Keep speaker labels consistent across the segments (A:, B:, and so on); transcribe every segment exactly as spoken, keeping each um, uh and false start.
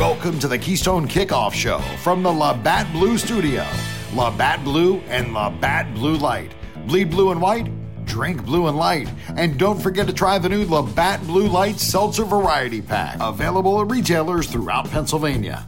A: Welcome to the Keystone Kickoff Show from the Labatt Blue Studio. Labatt Blue and Labatt Blue Light. Bleed blue and white, drink blue and light. And don't forget to try the new Labatt Blue Light Seltzer Variety Pack. Available at retailers throughout Pennsylvania.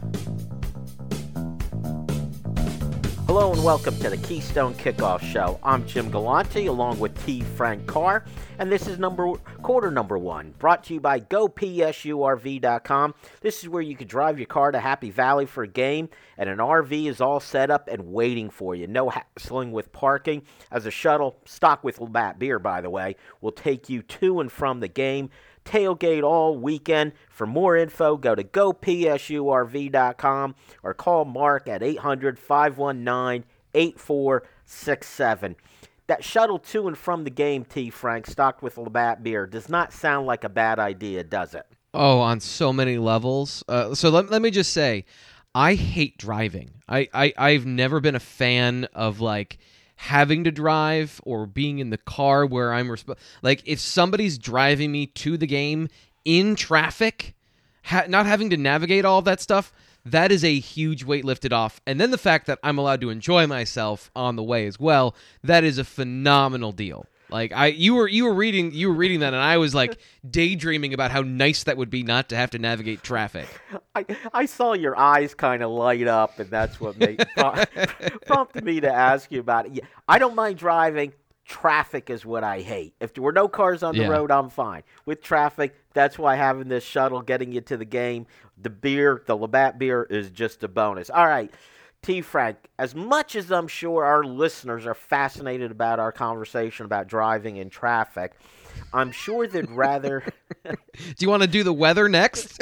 B: Hello and welcome to the Keystone Kickoff Show. I'm Jim Galante along with T. Frank Carr, and this is number quarter number one, brought to you by Go P S U R V dot com. This is where you can drive your car to Happy Valley for a game, and an R V is all set up and waiting for you. No hassling with parking, as a shuttle, stocked with Labatt beer, by the way, will take you to and from the game. Tailgate all weekend. For more info, go to Go P S U R V dot com or call Mark at eight hundred, five one nine, eight four six seven. That shuttle to and from the game, T. Frank, stocked with Labatt beer, does not sound like a bad idea, does it?
C: Oh, on so many levels. Uh, so let, let me just say, I hate driving. I, I, I've never been a fan of, like, having to drive or being in the car where I'm resp- like if somebody's driving me to the game in traffic, ha- not having to navigate all of that stuff, that is a huge weight lifted off. And then the fact that I'm allowed to enjoy myself on the way as well, that is a phenomenal deal. Like I you were you were reading you were reading that and I was like daydreaming about how nice that would be not to have to navigate traffic.
B: I I saw your eyes kind of light up, and that's what made prompted me to ask you about it. Yeah, I don't mind driving. Traffic is what I hate. If there were no cars on the
C: Yeah.
B: road, I'm fine. With traffic, that's why having this shuttle getting you to the game, the beer, the Labatt beer is just a bonus. All right. T. Frank, as much as I'm sure our listeners are fascinated about our conversation about driving in traffic, I'm sure they'd rather...
C: Do you want to do the weather next?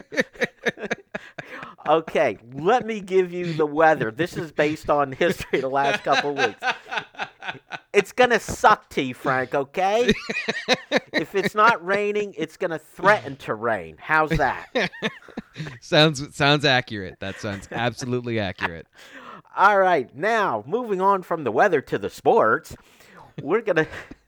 B: Okay, let me give you the weather. This is based on history the last couple of weeks. It's going to suck, T. Frank, okay? If it's not raining, it's going to threaten to rain. How's that?
C: sounds sounds accurate. That sounds absolutely accurate.
B: All right, now, moving on from the weather to the sports, we're going to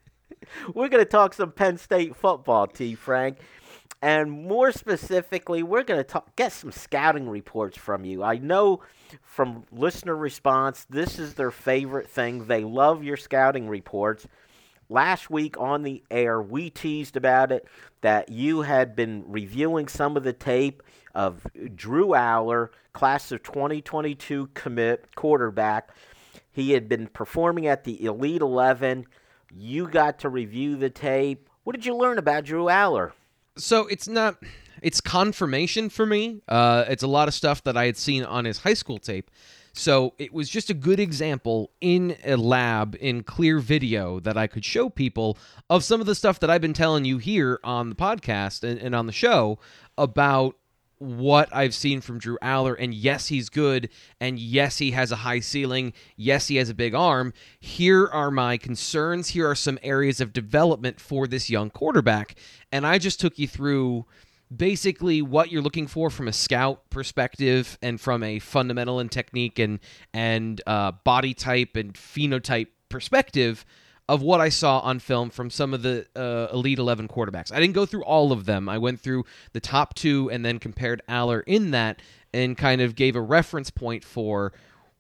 B: we're going to talk some Penn State football, T. Frank. And more specifically, we're going to get some scouting reports from you. I know from listener response, this is their favorite thing. They love your scouting reports. Last week on the air, we teased about it, that you had been reviewing some of the tape of Drew Allar, class of twenty twenty-two commit quarterback. He had been performing at the Elite eleven. You got to review the tape. What did you learn about Drew Allar?
C: So it's not, it's confirmation for me. Uh, it's a lot of stuff that I had seen on his high school tape. So it was just a good example in a lab in clear video that I could show people of some of the stuff that I've been telling you here on the podcast and, and on the show about what I've seen from Drew Allar. And yes, he's good. And yes, he has a high ceiling. Yes, he has a big arm. Here are my concerns. Here are some areas of development for this young quarterback. And I just took you through basically what you're looking for from a scout perspective and from a fundamental and technique and, and uh, body type and phenotype perspective of what I saw on film from some of the uh, Elite eleven quarterbacks. I didn't go through all of them. I went through the top two and then compared Allar in that and kind of gave a reference point for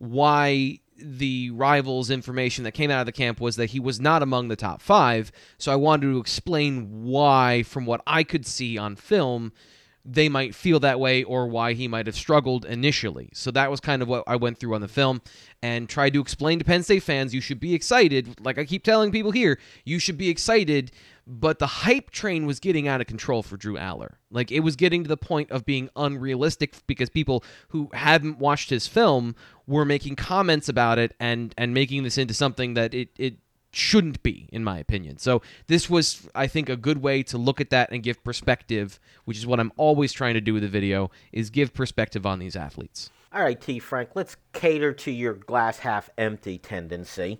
C: why the Rivals information that came out of the camp was that he was not among the top five. So I wanted to explain why, from what I could see on film, they might feel that way or why he might have struggled initially. So that was kind of what I went through on the film and tried to explain to Penn State fans, you should be excited. Like I keep telling people here, you should be excited, but the hype train was getting out of control for Drew Allar. Like it was getting to the point of being unrealistic because people who hadn't watched his film were making comments about it and, and making this into something that it, it shouldn't be, in my opinion. So this was, I think, a good way to look at that and give perspective, which is what I'm always trying to do with the video, is give perspective on these athletes.
B: All right, T. Frank, let's cater to your glass half empty tendency.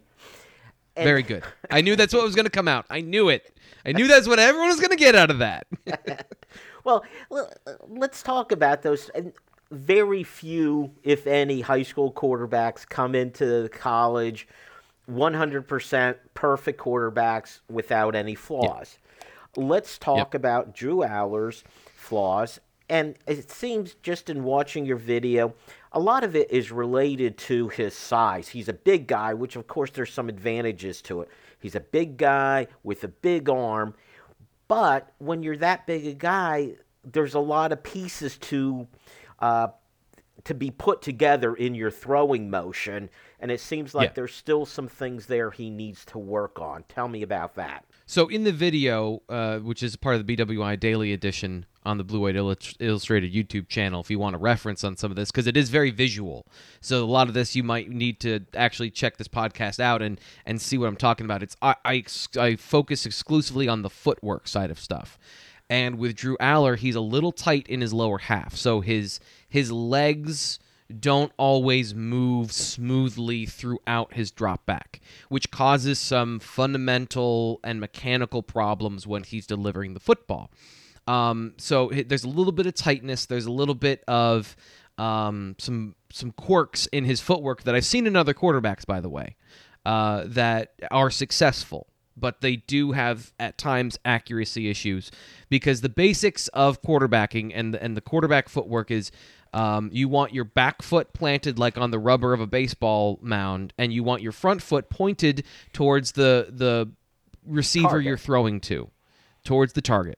B: And
C: very good. I knew that's what was going to come out. I knew it. I knew that's what everyone was going to get out of that.
B: Well, let's talk about those. Very few, if any, high school quarterbacks come into college one hundred percent perfect quarterbacks without any flaws. Yep. Let's talk yep. about Drew Allar's flaws. And it seems just in watching your video, a lot of it is related to his size. He's a big guy, which of course there's some advantages to it. He's a big guy with a big arm, but when you're that big a guy, there's a lot of pieces to uh, to be put together in your throwing motion, and it seems like yeah. there's still some things there he needs to work on. Tell me about that.
C: So in the video, uh, which is part of the B W I Daily Edition on the Blue White Illustrated YouTube channel, if you want a reference on some of this, because it is very visual. So a lot of this you might need to actually check this podcast out and, and see what I'm talking about. It's I, I, I focus exclusively on the footwork side of stuff. And with Drew Allar, he's a little tight in his lower half. So his his legs don't always move smoothly throughout his drop back, which causes some fundamental and mechanical problems when he's delivering the football. Um, so there's a little bit of tightness. There's a little bit of um, some some quirks in his footwork that I've seen in other quarterbacks, by the way, uh, that are successful. But they do have, at times, accuracy issues because the basics of quarterbacking and the, and the quarterback footwork is um, you want your back foot planted like on the rubber of a baseball mound, and you want your front foot pointed towards the the receiver target you're throwing to, towards the target.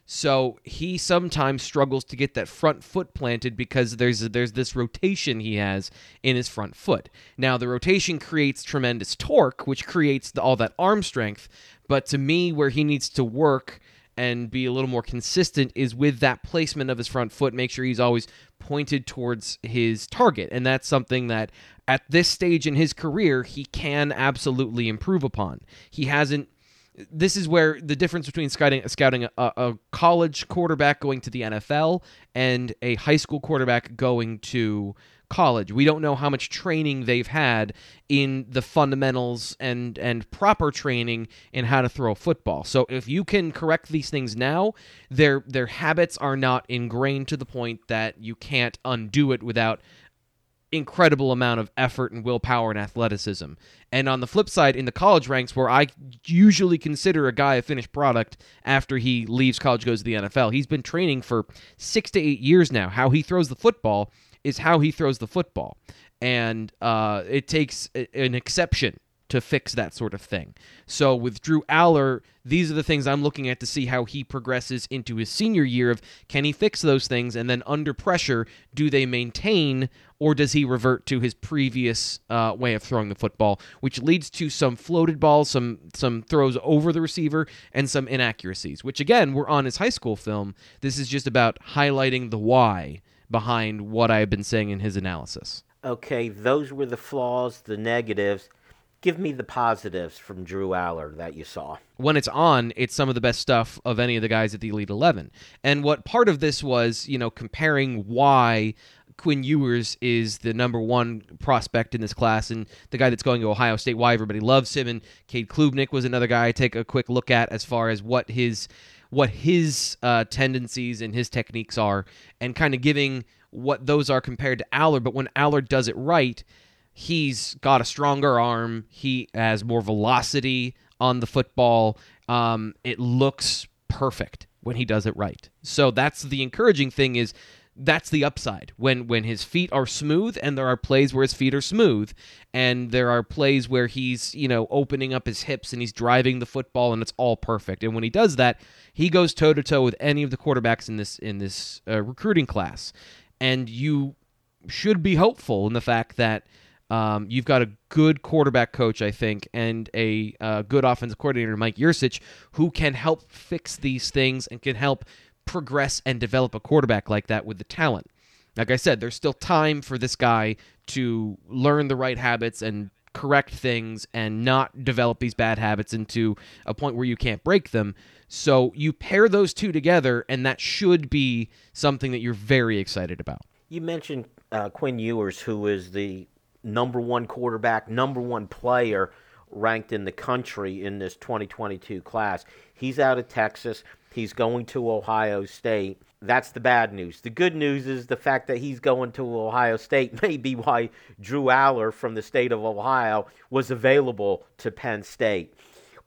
C: So he sometimes struggles to get that front foot planted because there's there's this rotation he has in his front foot. Now, the rotation creates tremendous torque, which creates the, all that arm strength. But to me, where he needs to work and be a little more consistent is with that placement of his front foot. Make sure he's always pointed towards his target. And that's something that at this stage in his career, he can absolutely improve upon. He hasn't This is where the difference between scouting, scouting a, a college quarterback going to the N F L and a high school quarterback going to college. We don't know how much training they've had in the fundamentals and, and proper training in how to throw a football. So if you can correct these things now, their their habits are not ingrained to the point that you can't undo it without incredible amount of effort and willpower and athleticism. And on the flip side, in the college ranks, where I usually consider a guy a finished product after he leaves college, goes to the N F L, he's been training for six to eight years now. How he throws the football is how he throws the football. And uh, it takes an exception to fix that sort of thing. So with Drew Allar, these are the things I'm looking at to see how he progresses into his senior year of can he fix those things, and then under pressure, do they maintain, or does he revert to his previous uh, way of throwing the football, which leads to some floated balls, some some throws over the receiver, and some inaccuracies, which again, were on his high school film. This is just about highlighting the why behind what I've been saying in his analysis.
B: Okay, those were the flaws, the negatives. Give me the positives from Drew Allar that you saw.
C: When it's on, it's some of the best stuff of any of the guys at the Elite eleven. And what part of this was, you know, comparing why Quinn Ewers is the number one prospect in this class and the guy that's going to Ohio State, why everybody loves him. And Cade Klubnik was another guy I take a quick look at as far as what his what his uh, tendencies and his techniques are, and kind of giving what those are compared to Allar. But when Allar does it right, he's got a stronger arm. He has more velocity on the football. Um, it looks perfect when he does it right. So that's the encouraging thing is that's the upside. When when his feet are smooth, and there are plays where his feet are smooth, and there are plays where he's, you know, opening up his hips and he's driving the football and it's all perfect. And when he does that, he goes toe-to-toe with any of the quarterbacks in this in this uh, recruiting class. And you should be hopeful in the fact that Um, you've got a good quarterback coach, I think, and a uh, good offensive coordinator, Mike Yurcich, who can help fix these things and can help progress and develop a quarterback like that with the talent. Like I said, there's still time for this guy to learn the right habits and correct things and not develop these bad habits into a point where you can't break them. So you pair those two together, and that should be something that you're very excited about.
B: You mentioned uh, Quinn Ewers, who is the number one quarterback, number one player ranked in the country in this twenty twenty-two class. He's out of Texas. He's going to Ohio State. That's the bad news. The good news is the fact that he's going to Ohio State may be why Drew Allar from the state of Ohio was available to Penn State.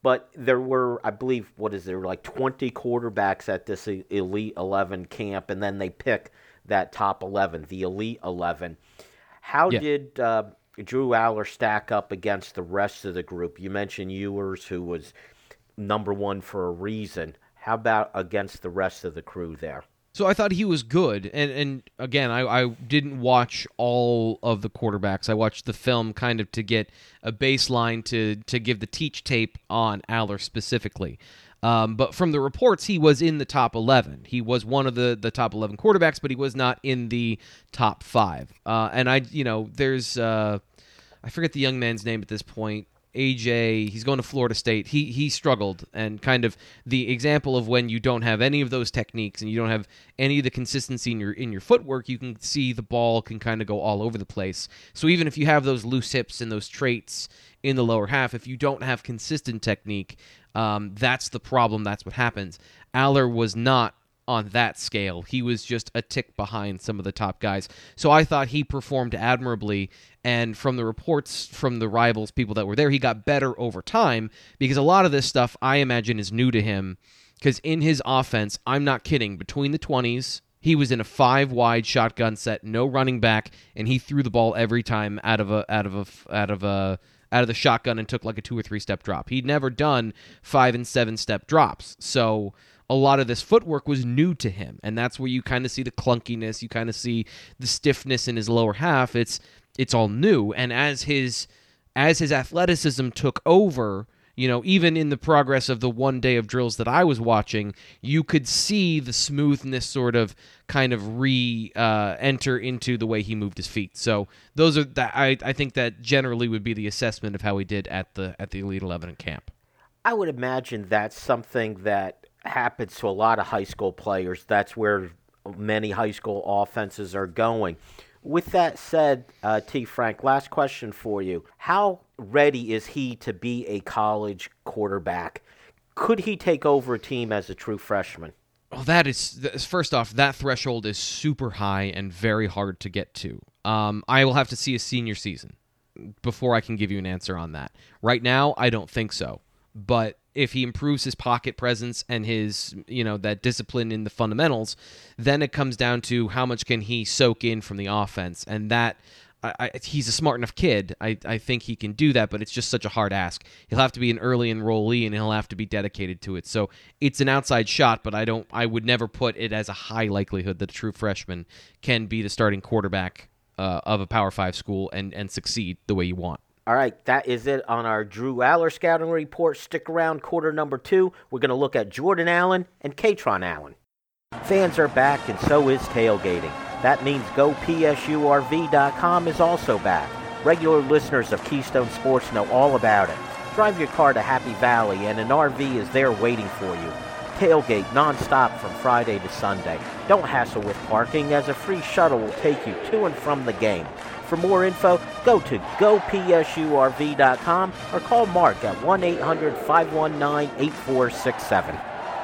B: But there were, I believe, what is there, like twenty quarterbacks at this Elite eleven camp, and then they pick that top eleven, the Elite eleven. How yeah. did uh, Drew Allar stack up against the rest of the group? You mentioned Ewers, who was number one for a reason. How about against the rest of the crew there?
C: So I thought he was good, and and again, I, I didn't watch all of the quarterbacks. I watched the film kind of to get a baseline to to give the teach tape on Allar specifically. Um, but from the reports, he was in the top eleven. He was one of the, the top eleven quarterbacks, but he was not in the top five. Uh, and I, you know, there's uh, I forget the young man's name at this point. A J, he's going to Florida State. He he struggled, and kind of the example of when you don't have any of those techniques and you don't have any of the consistency in your in your footwork, you can see the ball can kind of go all over the place. So even if you have those loose hips and those traits in the lower half, if you don't have consistent technique, um, that's the problem. That's what happens. Allar was not on that scale. He was just a tick behind some of the top guys. So I thought he performed admirably, and from the reports from the rivals, people that were there, he got better over time, because a lot of this stuff, I imagine, is new to him, because in his offense, I'm not kidding, between the twenties, he was in a five-wide shotgun set, no running back, and he threw the ball every time out of a out of a out of a out of the shotgun and took like a two or three step drop. He'd never done five and seven step drops. So a lot of this footwork was new to him, and that's where you kind of see the clunkiness, you kind of see the stiffness in his lower half. It's it's all new, and as his as his athleticism took over, you know, even in the progress of the one day of drills that I was watching, you could see the smoothness sort of kind of re uh, enter into the way he moved his feet. So those are that I I think that generally would be the assessment of how he did at the at the Elite eleven in camp.
B: I would imagine that's something that happens to a lot of high school players. That's where many high school offenses are going. With that said, uh, T. Frank, last question for you. How ready is he to be a college quarterback? Could he take over a team as a true freshman?
C: Well, that is, first off, that threshold is super high and very hard to get to. Um, I will have to see a senior season before I can give you an answer on that. Right now, I don't think so. But if he improves his pocket presence and his, you know, that discipline in the fundamentals, then it comes down to how much can he soak in from the offense. And that, I, I, he's a smart enough kid. I, I think he can do that, but it's just such a hard ask. He'll have to be an early enrollee, and he'll have to be dedicated to it. So it's an outside shot, but I don't. I would never put it as a high likelihood that a true freshman can be the starting quarterback uh, of a Power Five school and, and succeed the way you want.
B: All right, that is it on our Drew Allar scouting report. Stick around, quarter number two. We're going to look at Jordan Allen and Katron Allen. Fans are back, and so is tailgating. That means Go P S U R V dot com is also back. Regular listeners of Keystone Sports know all about it. Drive your car to Happy Valley, and an R V is there waiting for you. Tailgate nonstop from Friday to Sunday. Don't hassle with parking, as a free shuttle will take you to and from the game. For more info, go to Go P S U R V dot com or call Mark at one eight hundred five one nine eight four six seven.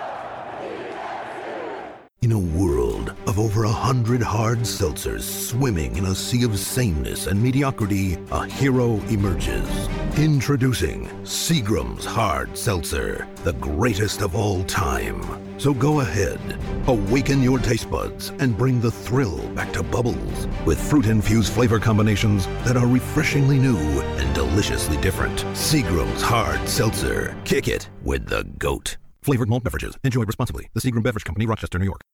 D: In a world of over a hundred hard seltzers swimming in a sea of sameness and mediocrity, a hero emerges. Introducing Seagram's Hard Seltzer, the greatest of all time. So go ahead, awaken your taste buds and bring the thrill back to Bubbles with fruit-infused flavor combinations that are refreshingly new and deliciously different. Seagram's Hard Seltzer. Kick it with the GOAT. Flavored malt beverages. Enjoy responsibly. The Seagram Beverage Company, Rochester, New York.